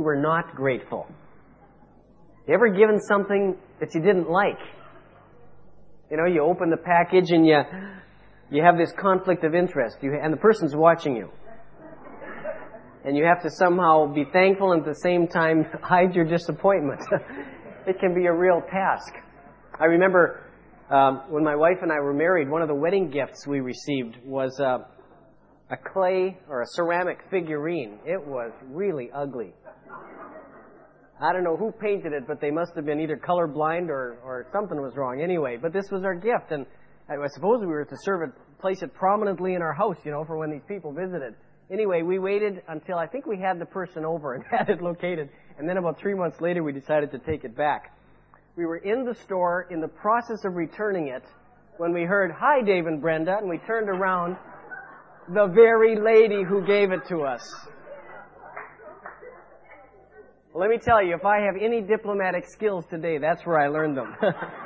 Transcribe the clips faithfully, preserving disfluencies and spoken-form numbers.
were not grateful? You ever given something that you didn't like? You know, you open the package and you you have this conflict of interest, you, and the person's watching you. And you have to somehow be thankful and at the same time hide your disappointment. It can be a real task. I remember um, when my wife and I were married, one of the wedding gifts we received was uh, a clay or a ceramic figurine. It was really ugly. I don't know who painted it, but they must have been either colorblind or, or something was wrong anyway. But this was our gift, and I suppose we were to serve it, place it prominently in our house, you know, for when these people visited. Anyway, we waited until I think we had the person over and had it located, and then about three months later we decided to take it back. We were in the store in the process of returning it when we heard, "Hi, Dave and Brenda," and we turned around, the very lady who gave it to us. Well, let me tell you, if I have any diplomatic skills today, that's where I learned them.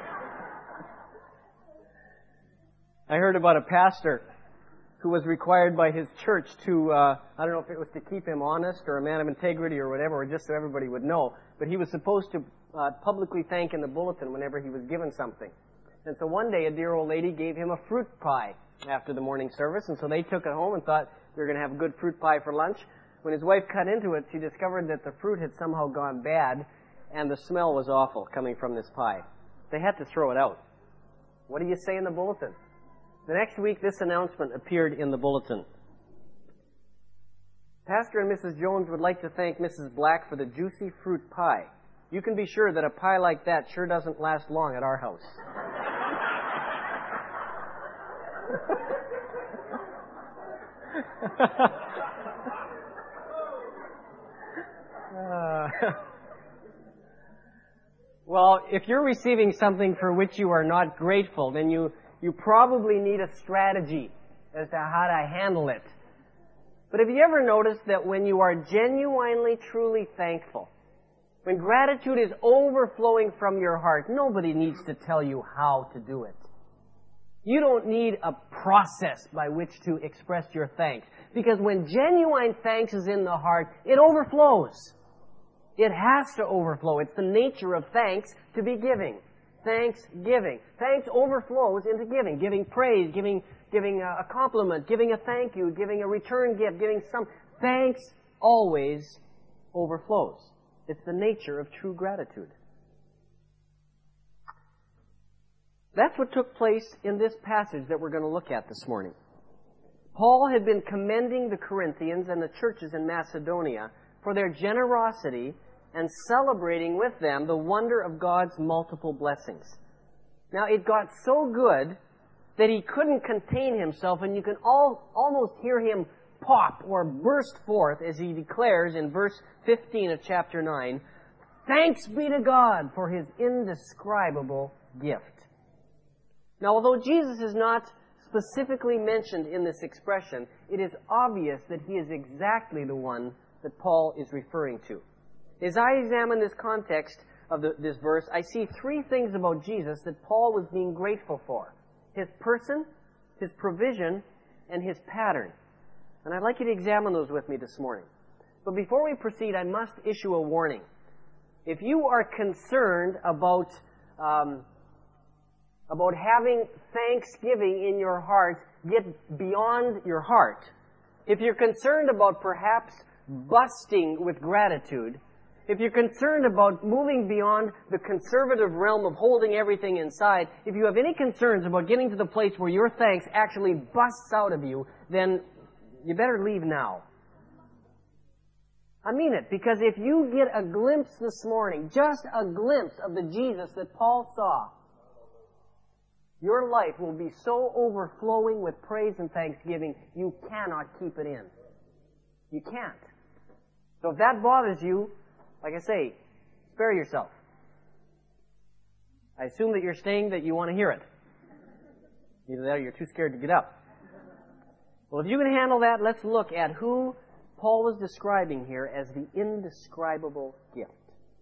I heard about a pastor who was required by his church to, uh, I don't know if it was to keep him honest or a man of integrity or whatever, or just so everybody would know, but he was supposed to uh, publicly thank in the bulletin whenever he was given something. And so one day a dear old lady gave him a fruit pie after the morning service, and so they took it home and thought they were going to have a good fruit pie for lunch. When his wife cut into it, she discovered that the fruit had somehow gone bad, and the smell was awful coming from this pie. They had to throw it out. What do you say in the bulletin? The next week, this announcement appeared in the bulletin. Pastor and Missus Jones would like to thank Missus Black for the juicy fruit pie. You can be sure that a pie like that sure doesn't last long at our house. uh, well, if you're receiving something for which you are not grateful, then you You probably need a strategy as to how to handle it. But have you ever noticed that when you are genuinely, truly thankful, when gratitude is overflowing from your heart, nobody needs to tell you how to do it. You don't need a process by which to express your thanks. Because when genuine thanks is in the heart, it overflows. It has to overflow. It's the nature of thanks to be giving. Thanksgiving. Thanks overflows into giving. Giving praise, giving giving a compliment, giving a thank you, giving a return gift, giving some. Thanks always overflows. It's the nature of true gratitude. That's what took place in this passage that we're going to look at this morning. Paul had been commending the Corinthians and the churches in Macedonia for their generosity and celebrating with them the wonder of God's multiple blessings. Now, it got so good that he couldn't contain himself, and you can all, almost hear him pop or burst forth as he declares in verse fifteen of chapter nine, "Thanks be to God for His indescribable gift." Now, although Jesus is not specifically mentioned in this expression, it is obvious that He is exactly the one that Paul is referring to. As I examine this context of the, this verse, I see three things about Jesus that Paul was being grateful for. His person, His provision, and His pattern. And I'd like you to examine those with me this morning. But before we proceed, I must issue a warning. If you are concerned about, um, about having thanksgiving in your heart get beyond your heart, if you're concerned about perhaps busting with gratitude, if you're concerned about moving beyond the conservative realm of holding everything inside, if you have any concerns about getting to the place where your thanks actually busts out of you, then you better leave now. I mean it, because if you get a glimpse this morning, just a glimpse of the Jesus that Paul saw, your life will be so overflowing with praise and thanksgiving, you cannot keep it in. You can't. So if that bothers you, like I say, spare yourself. I assume that you're saying that you want to hear it. Either that or you're too scared to get up. Well, if you can handle that, let's look at who Paul was describing here as the indescribable gift.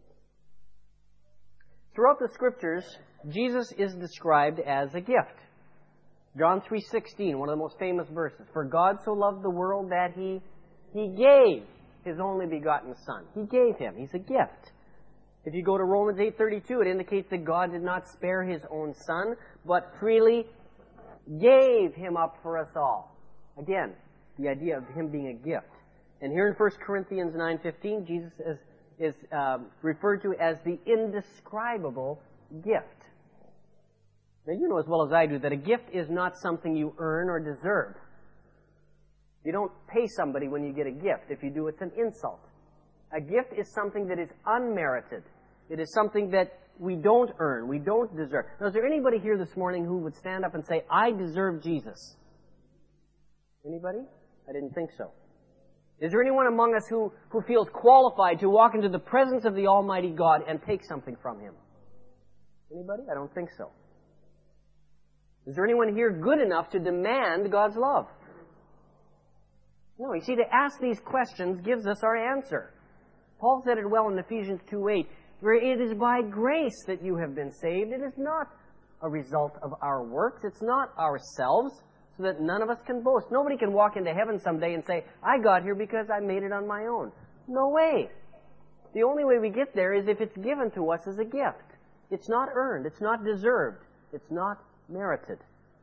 Throughout the Scriptures, Jesus is described as a gift. John three sixteen, one of the most famous verses. For God so loved the world that He, He gave His only begotten Son. He gave Him. He's a gift. If you go to Romans eight thirty-two, it indicates that God did not spare His own Son, but freely gave Him up for us all. Again, the idea of Him being a gift. And here in First Corinthians nine fifteen, Jesus is, is um, referred to as the indescribable gift. Now, you know as well as I do that a gift is not something you earn or deserve. You don't pay somebody when you get a gift. If you do, it's an insult. A gift is something that is unmerited. It is something that we don't earn, we don't deserve. Now, is there anybody here this morning who would stand up and say, I deserve Jesus? Anybody? I didn't think so. Is there anyone among us who, who feels qualified to walk into the presence of the Almighty God and take something from Him? Anybody? I don't think so. Is there anyone here good enough to demand God's love? No, you see, to ask these questions gives us our answer. Paul said it well in Ephesians two eight, where it is by grace that you have been saved. It is not a result of our works. It's not ourselves, so that none of us can boast. Nobody can walk into heaven someday and say, I got here because I made it on my own. No way. The only way we get there is if it's given to us as a gift. It's not earned. It's not deserved. It's not merited.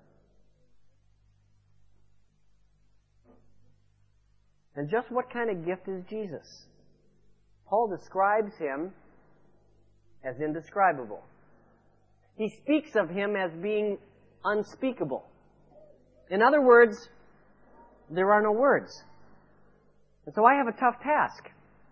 And just what kind of gift is Jesus? Paul describes Him as indescribable. He speaks of Him as being unspeakable. In other words, there are no words. And so I have a tough task.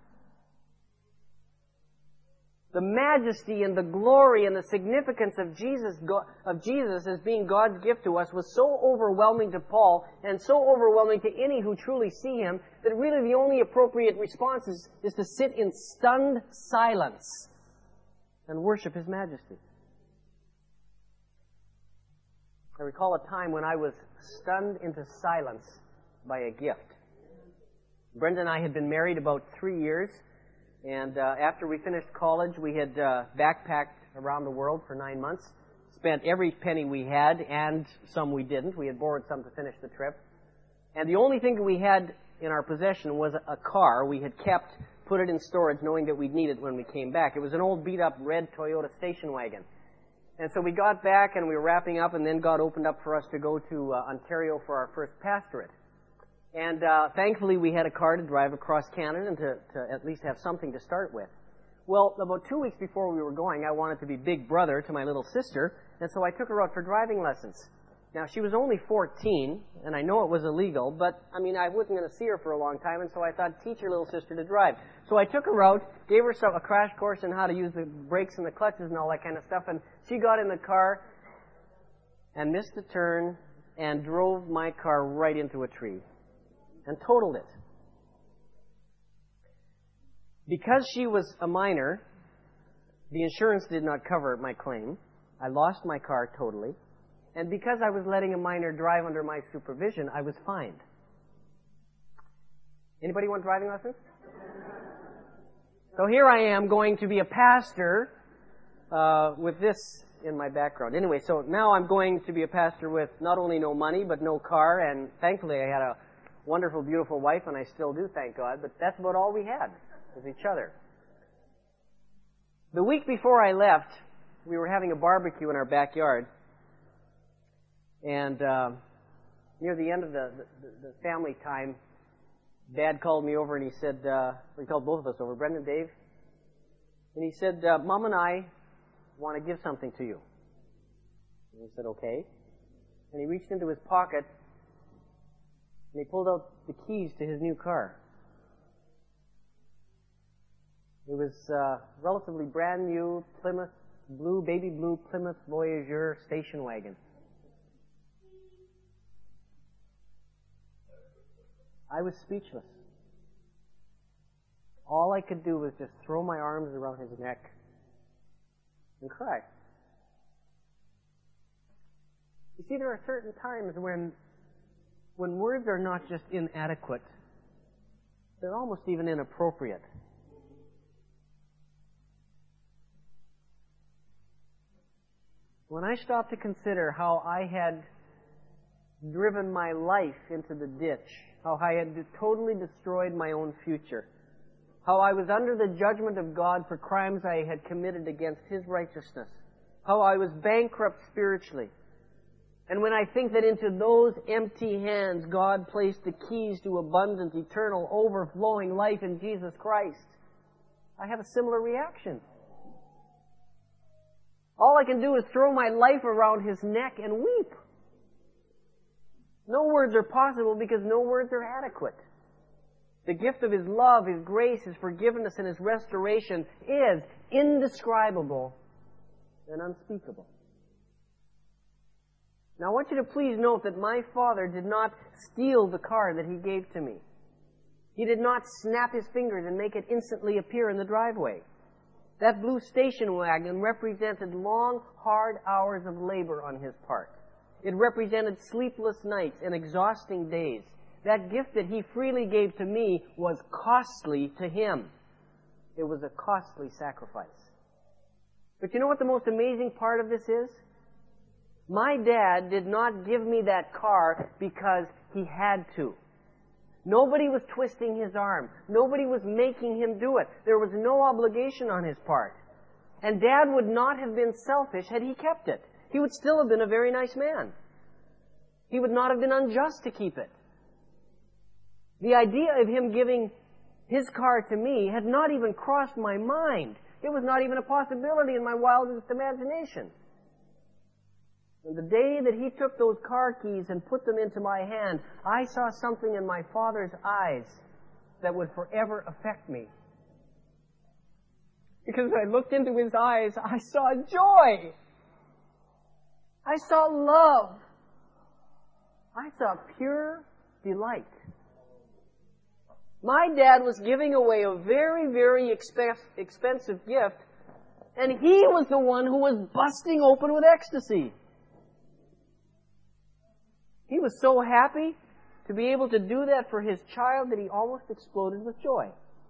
The majesty and the glory and the significance of Jesus, of Jesus as being God's gift to us was so overwhelming to Paul and so overwhelming to any who truly see Him that really the only appropriate response is, is to sit in stunned silence and worship His majesty. I recall a time when I was stunned into silence by a gift. Brenda and I had been married about three years. And uh, after we finished college, we had uh, backpacked around the world for nine months, spent every penny we had, and some we didn't. We had borrowed some to finish the trip. And the only thing that we had in our possession was a, a car we had kept, put it in storage, knowing that we'd need it when we came back. It was an old beat-up red Toyota station wagon. And so we got back, and we were wrapping up, and then God opened up for us to go to uh, Ontario for our first pastorate. And uh, thankfully, we had a car to drive across Canada and to, to at least have something to start with. Well, about two weeks before we were going, I wanted to be big brother to my little sister, and so I took her out for driving lessons. Now, she was only fourteen, and I know it was illegal, but, I mean, I wasn't going to see her for a long time, and so I thought, teach your little sister to drive. So I took her out, gave her some, a crash course on how to use the brakes and the clutches and all that kind of stuff, and she got in the car and missed a turn and drove my car right into a tree. And totaled it. Because she was a minor, the insurance did not cover my claim. I lost my car totally. And because I was letting a minor drive under my supervision, I was fined. Anybody want driving lessons? So here I am going to be a pastor uh, with this in my background. Anyway, so now I'm going to be a pastor with not only no money, but no car, and thankfully I had a wonderful, beautiful wife, and I still do, thank God, but that's about all we had, was each other. The week before I left, we were having a barbecue in our backyard, and uh, near the end of the, the, the family time, Dad called me over and he said, uh, he called both of us over, Brendan, Dave, and he said, uh, Mom and I want to give something to you. And we said, okay. And he reached into his pocket and he pulled out the keys to his new car. It was a relatively brand new Plymouth, blue, baby blue Plymouth Voyageur station wagon. I was speechless. All I could do was just throw my arms around his neck and cry. You see, there are certain times when when words are not just inadequate, they're almost even inappropriate. When I stopped to consider how I had driven my life into the ditch how I had totally destroyed my own future, how I was under the judgment of God for crimes I had committed against His righteousness, how I was bankrupt spiritually. And when I think that into those empty hands God placed the keys to abundant, eternal, overflowing life in Jesus Christ, I have a similar reaction. All I can do is throw my life around His neck and weep. No words are possible because no words are adequate. The gift of His love, His grace, His forgiveness, and His restoration is indescribable and unspeakable. Now I want you to please note that my Father did not steal the car that He gave to me. He did not snap His fingers and make it instantly appear in the driveway. That blue station wagon represented long, hard hours of labor on His part. It represented sleepless nights and exhausting days. That gift that He freely gave to me was costly to Him. It was a costly sacrifice. But you know what the most amazing part of this is? My dad did not give me that car because he had to. Nobody was twisting his arm. Nobody was making him do it. There was no obligation on his part. And Dad would not have been selfish had he kept it. He would still have been a very nice man. He would not have been unjust to keep it. The idea of him giving his car to me had not even crossed my mind. It was not even a possibility in my wildest imagination. And the day that he took those car keys and put them into my hand, I saw something in my Father's eyes that would forever affect me. Because when I looked into His eyes, I saw joy. I saw love. I saw pure delight. My dad was giving away a very, very expensive, expensive gift, and he was the one who was busting open with ecstasy. He was so happy to be able to do that for his child that he almost exploded with joy.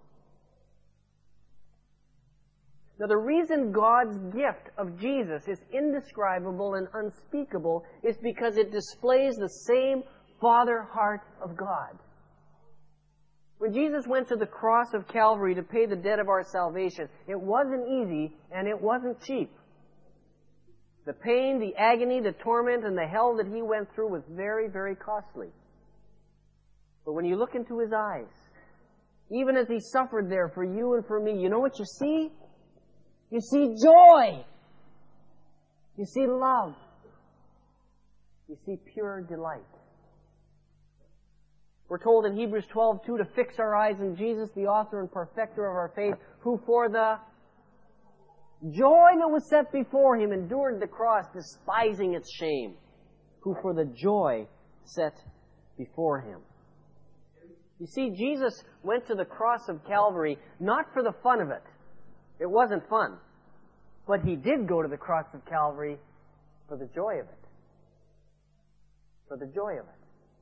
Now, the reason God's gift of Jesus is indescribable and unspeakable is because it displays the same Father heart of God. When Jesus went to the cross of Calvary to pay the debt of our salvation, it wasn't easy and it wasn't cheap. The pain, the agony, the torment, and the hell that He went through was very, very costly. But when you look into His eyes, even as He suffered there for you and for me, you know what you see? You see joy. You see love. You see pure delight. We're told in Hebrews twelve two to fix our eyes on Jesus, the author and perfecter of our faith, who for the joy that was set before Him endured the cross, despising its shame. Who for the joy set before Him. You see, Jesus went to the cross of Calvary not for the fun of it. It wasn't fun. But He did go to the cross of Calvary for the joy of it. For the joy of it.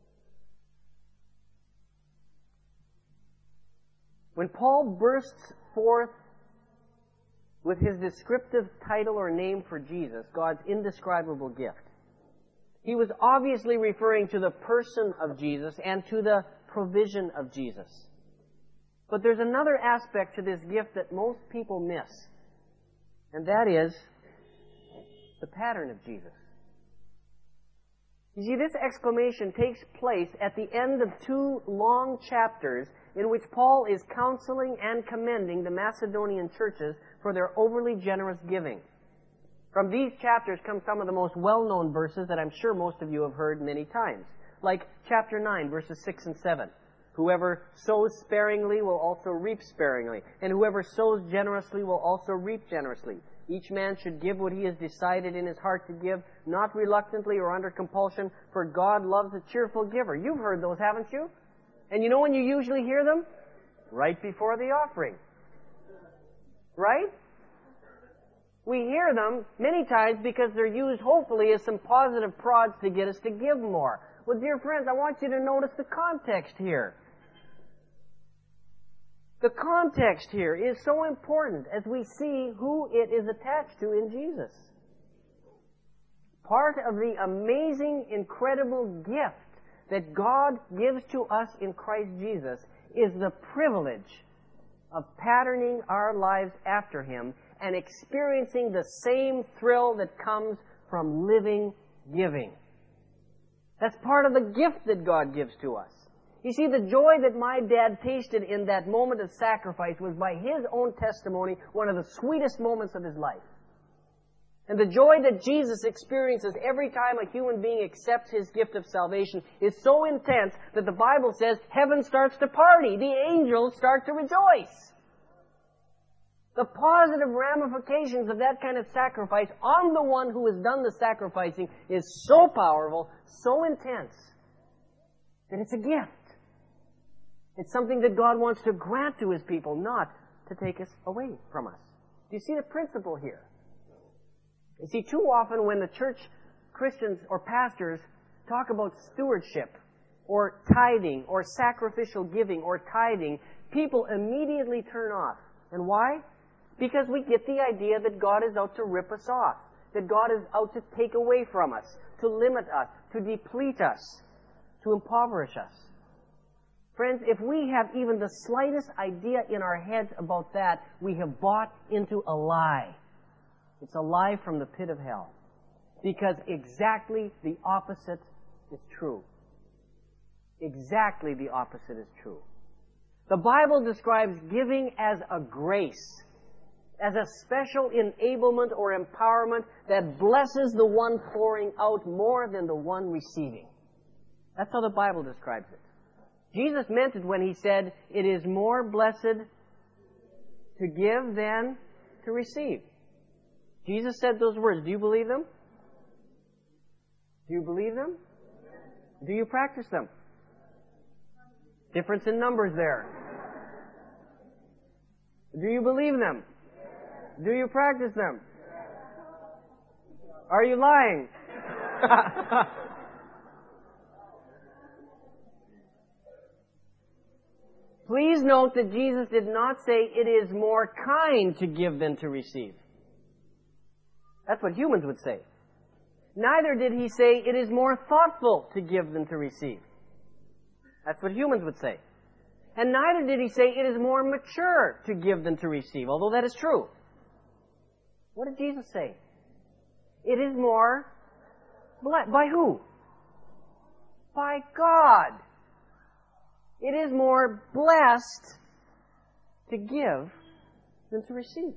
When Paul bursts forth with his descriptive title or name for Jesus, God's indescribable gift, he was obviously referring to the person of Jesus and to the provision of Jesus. But there's another aspect to this gift that most people miss, and that is the pattern of Jesus. You see, this exclamation takes place at the end of two long chapters in which Paul is counseling and commending the Macedonian churches for their overly generous giving. From these chapters come some of the most well-known verses that I'm sure most of you have heard many times, like chapter nine, verses six and seven. Whoever sows sparingly will also reap sparingly, and whoever sows generously will also reap generously. Each man should give what he has decided in his heart to give, not reluctantly or under compulsion, for God loves a cheerful giver. You've heard those, haven't you? And you know when you usually hear them? Right before the offering. Right? We hear them many times because they're used hopefully as some positive prods to get us to give more. Well, dear friends, I want you to notice the context here. The context here is so important as we see who it is attached to in Jesus. Part of the amazing, incredible gift that God gives to us in Christ Jesus is the privilege of patterning our lives after Him and experiencing the same thrill that comes from living giving. That's part of the gift that God gives to us. You see, the joy that my dad tasted in that moment of sacrifice was, by his own testimony, one of the sweetest moments of his life. And the joy that Jesus experiences every time a human being accepts His gift of salvation is so intense that the Bible says heaven starts to party. The angels start to rejoice. The positive ramifications of that kind of sacrifice on the one who has done the sacrificing is so powerful, so intense, that it's a gift. It's something that God wants to grant to His people, not to take us away from us. Do you see the principle here? You see, too often when the church Christians or pastors talk about stewardship or tithing or sacrificial giving or tithing, people immediately turn off. And why? Because we get the idea that God is out to rip us off, that God is out to take away from us, to limit us, to deplete us, to impoverish us. Friends, if we have even the slightest idea in our heads about that, we have bought into a lie. It's a lie from the pit of hell. Because exactly the opposite is true. Exactly the opposite is true. The Bible describes giving as a grace, as a special enablement or empowerment that blesses the one pouring out more than the one receiving. That's how the Bible describes it. Jesus meant it when He said, "It is more blessed to give than to receive." Jesus said those words. Do you believe them? Do you believe them? Do you practice them? Difference in numbers there. Do you believe them? Do you practice them? Are you lying? Please note that Jesus did not say it is more kind to give than to receive. That's what humans would say. Neither did He say it is more thoughtful to give than to receive. That's what humans would say. And neither did He say it is more mature to give than to receive, although that is true. What did Jesus say? It is more blessed. By who? By God. It is more blessed to give than to receive.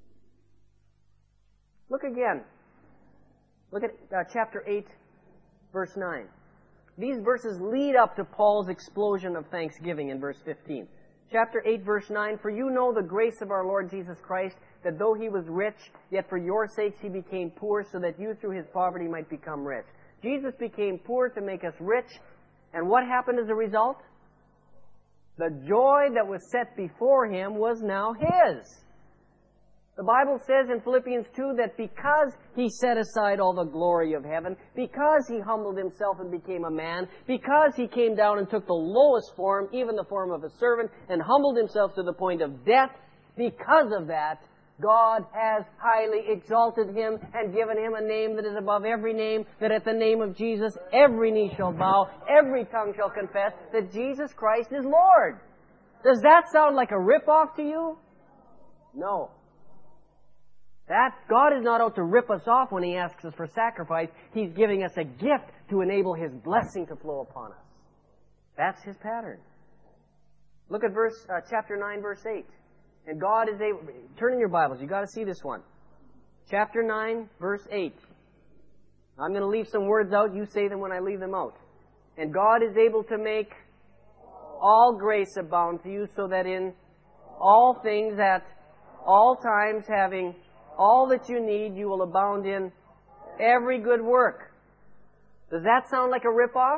Look again. Look at uh, chapter eight, verse nine. These verses lead up to Paul's explosion of thanksgiving in verse fifteen. Chapter eight, verse nine, "For you know the grace of our Lord Jesus Christ, that though He was rich, yet for your sakes He became poor, so that you through His poverty might become rich." Jesus became poor to make us rich, and what happened as a result? The joy that was set before Him was now His. The Bible says in Philippians two that because He set aside all the glory of heaven, because He humbled Himself and became a man, because He came down and took the lowest form, even the form of a servant, and humbled Himself to the point of death, because of that, God has highly exalted Him and given Him a name that is above every name, that at the name of Jesus every knee shall bow, every tongue shall confess that Jesus Christ is Lord. Does that sound like a rip-off to you? No. That God is not out to rip us off when He asks us for sacrifice. He's giving us a gift to enable His blessing to flow upon us. That's His pattern. Look at verse uh, chapter nine, verse eight. And God is able... Turn in your Bibles. You've got to see this one. Chapter nine, verse eight. I'm going to leave some words out. You say them when I leave them out. "And God is able to make all grace abound to you, so that in all things at all times having all that you need, you will abound in every good work." Does that sound like a rip-off?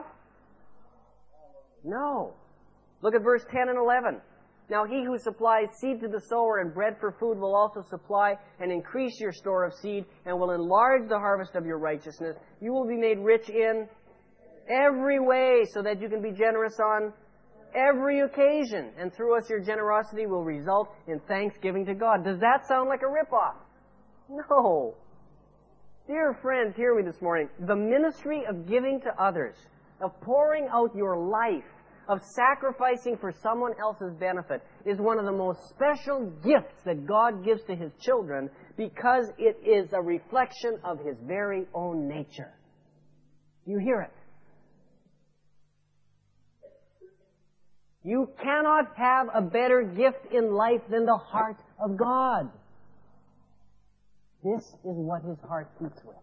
No. Look at verse ten and eleven. "Now He who supplies seed to the sower and bread for food will also supply and increase your store of seed and will enlarge the harvest of your righteousness. You will be made rich in every way so that you can be generous on every occasion. And through us your generosity will result in thanksgiving to God." Does that sound like a rip-off? No. Dear friends, hear me this morning. The ministry of giving to others of pouring out your life, of sacrificing for someone else's benefit, is one of the most special gifts that God gives to His children because it is a reflection of His very own nature. You hear it? You cannot have a better gift in life than the heart of God. This is what His heart beats with.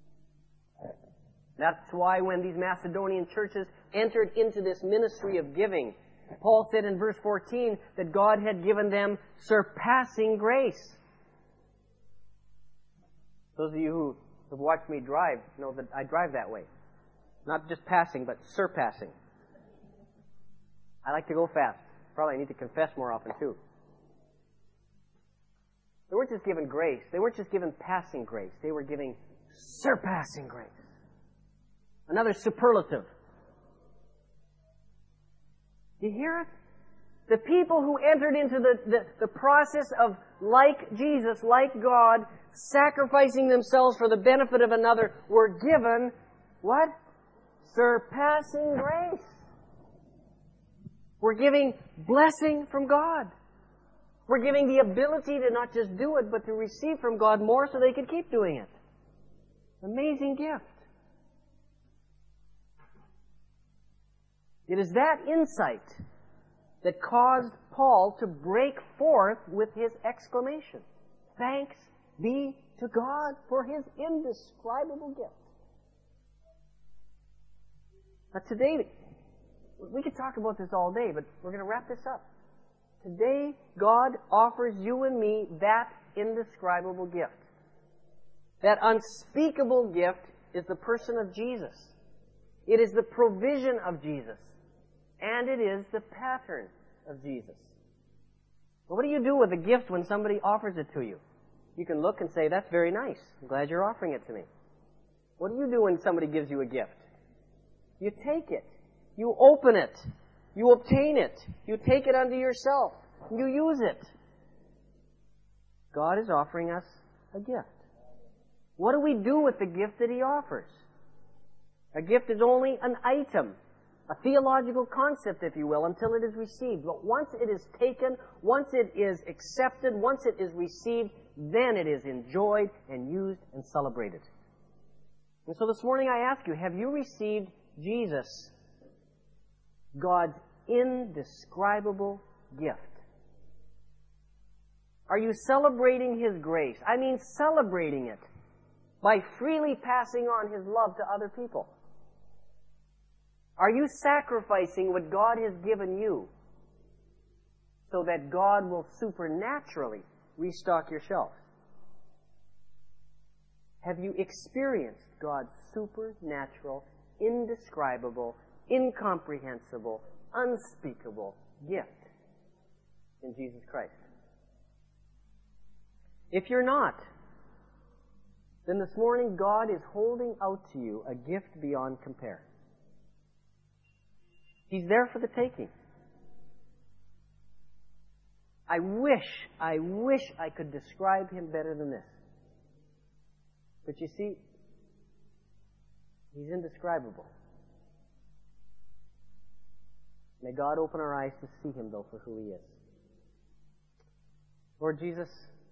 That's why when these Macedonian churches entered into this ministry of giving, Paul said in verse fourteen that God had given them surpassing grace. Those of you who have watched me drive know that I drive that way. Not just passing, but surpassing. I like to go fast. Probably need to confess more often too. They weren't just given grace. They weren't just given passing grace. They were giving surpassing grace. Another superlative. Do you hear it? The people who entered into the, the, the process of, like Jesus, like God, sacrificing themselves for the benefit of another, were given, what? Surpassing grace. We're giving blessing from God. We're giving the ability to not just do it, but to receive from God more so they can keep doing it. Amazing gift. It is that insight that caused Paul to break forth with his exclamation, "Thanks be to God for His indescribable gift." Now today, we could talk about this all day, but we're going to wrap this up. Today, God offers you and me that indescribable gift. That unspeakable gift is the person of Jesus. It is the provision of Jesus. And it is the pattern of Jesus. Well, what do you do with a gift when somebody offers it to you? You can look and say, "That's very nice. I'm glad you're offering it to me." What do you do when somebody gives you a gift? You take it. You open it. You obtain it. You take it unto yourself. You use it. God is offering us a gift. What do we do with the gift that He offers? A gift is only an item, a theological concept, if you will, until it is received. But once it is taken, once it is accepted, once it is received, then it is enjoyed and used and celebrated. And so this morning I ask you, have you received Jesus, God's indescribable gift? Are you celebrating His grace? I mean celebrating it by freely passing on His love to other people. Are you sacrificing what God has given you so that God will supernaturally restock your shelf? Have you experienced God's supernatural, indescribable, incomprehensible, unspeakable gift in Jesus Christ? If you're not, then this morning God is holding out to you a gift beyond compare. He's there for the taking. I wish, I wish I could describe Him better than this. But you see, He's indescribable. May God open our eyes to see Him, though, for who He is. Lord Jesus,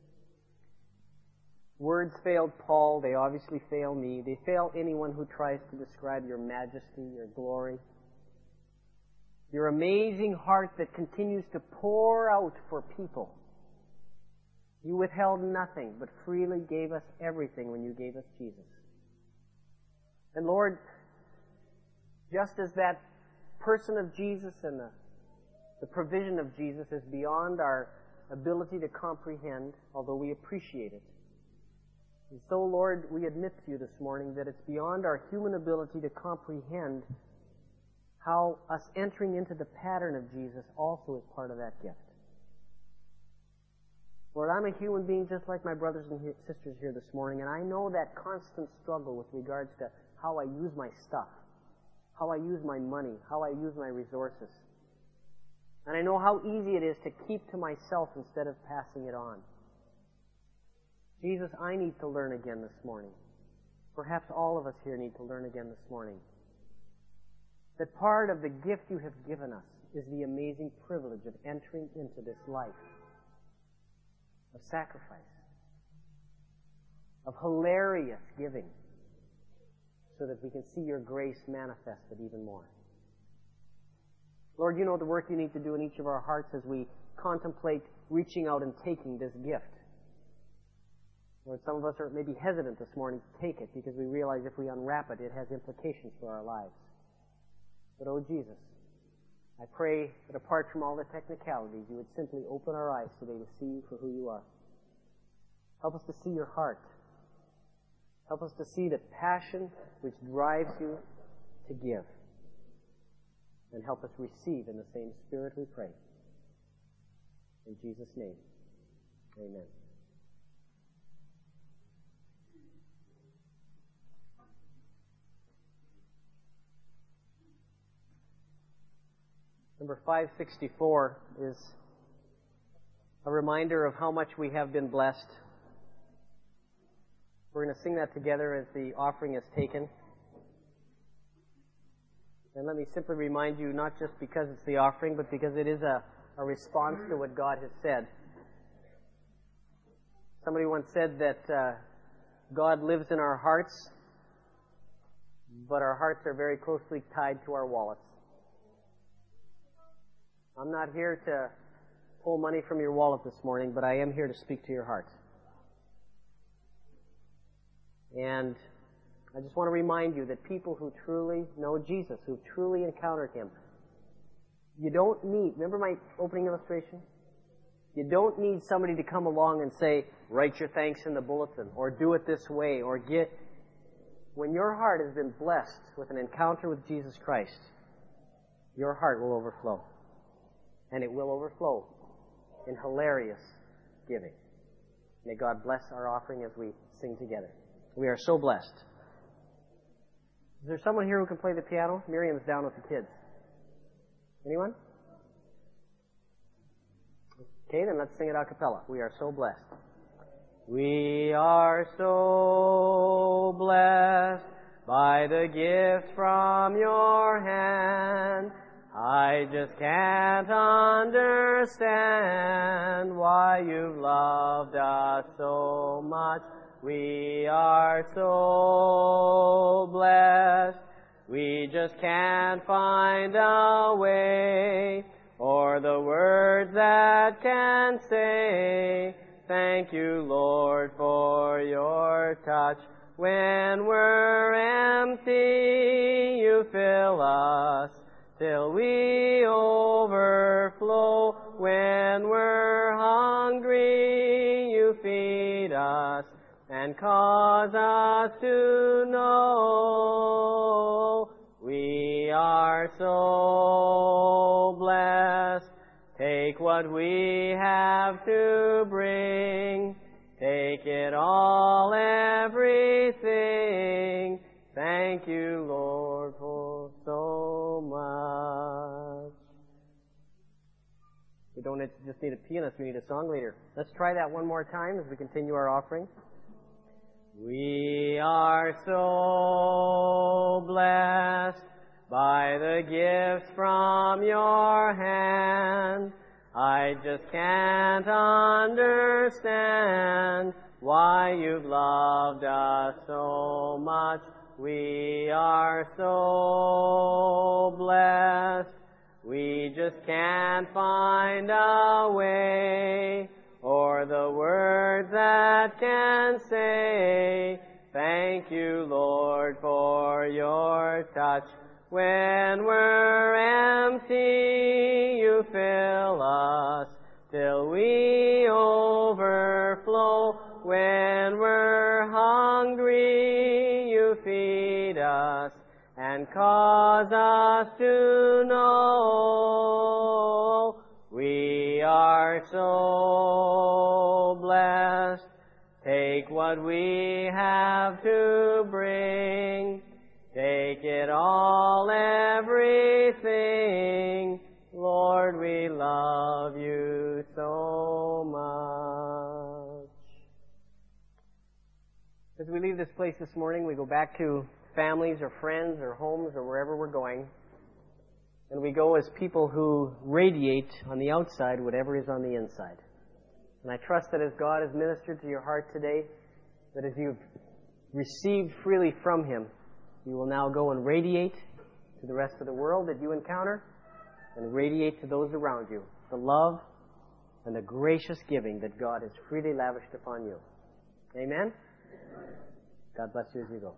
words failed Paul. They obviously fail me. They fail anyone who tries to describe Your majesty, Your glory, Your amazing heart that continues to pour out for people. You withheld nothing, but freely gave us everything when You gave us Jesus. And Lord, just as that person of Jesus and the, the provision of Jesus is beyond our ability to comprehend, although we appreciate it, and so, Lord, we admit to You this morning that it's beyond our human ability to comprehend how us entering into the pattern of Jesus also is part of that gift. Lord, I'm a human being just like my brothers and sisters here this morning, and I know that constant struggle with regards to how I use my stuff, how I use my money, how I use my resources. And I know how easy it is to keep to myself instead of passing it on. Jesus, I need to learn again this morning. Perhaps all of us here need to learn again this morning. that part of the gift you have given us is the amazing privilege of entering into this life of sacrifice, of hilarious giving, so that we can see your grace manifested even more. Lord, you know the work you need to do in each of our hearts as we contemplate reaching out and taking this gift. Lord, some of us are maybe hesitant this morning to take it because we realize if we unwrap it, it has implications for our lives. But, oh Jesus, I pray that apart from all the technicalities, you would simply open our eyes today to see you for who you are. Help us to see your heart. Help us to see the passion which drives you to give. And help us receive in the same Spirit, we pray. In Jesus' name, amen. Number five sixty-four is a reminder of how much we have been blessed. We're going to sing that together as the offering is taken. And let me simply remind you, not just because it's the offering, but because it is a, a response to what God has said. Somebody once said that uh, God lives in our hearts, but our hearts are very closely tied to our wallets. I'm not here to pull money from your wallet this morning, but I am here to speak to your heart. And I just want to remind you that people who truly know Jesus, who truly encountered Him, you don't need, remember my opening illustration? You don't need somebody to come along and say, write your thanks in the bulletin, or do it this way, or get... When your heart has been blessed with an encounter with Jesus Christ, your heart will overflow. And it will overflow in hilarious giving. May God bless our offering as we sing together. We are so blessed. Is there someone here who can play the piano? Miriam's down with the kids. Anyone? Okay, then let's sing it a cappella. We are so blessed. We are so blessed by the gift from your hand. I just can't understand why you've loved us so much. We are so blessed. We just can't find a way or the words that can say, thank you, Lord, for your touch. When we're empty, you fill us till we overflow. When we're hungry, you feed us and cause us to know we are so blessed. Take what we have to bring, take it all, everything. Thank you, Lord, for so much. We don't just need a pianist, we need a song leader. Let's try that one more time as we continue our offering. We are so blessed by the gifts from your hand. I just can't understand why you've loved us so much. We are so blessed. We just can't find a way or the words that can say, thank you, Lord, for your touch. When we're empty, you fill us till we overflow. When we're hungry, you feed us and cause us to know we are so blessed. Take what we have to bring, take it all, everything. Lord, we love you so much. As we leave this place this morning, we go back to families or friends or homes or wherever we're going. And we go as people who radiate on the outside whatever is on the inside. And I trust that as God has ministered to your heart today, that as you've received freely from Him, you will now go and radiate to the rest of the world that you encounter, and radiate to those around you the love and the gracious giving that God has freely lavished upon you. Amen? God bless you as you go.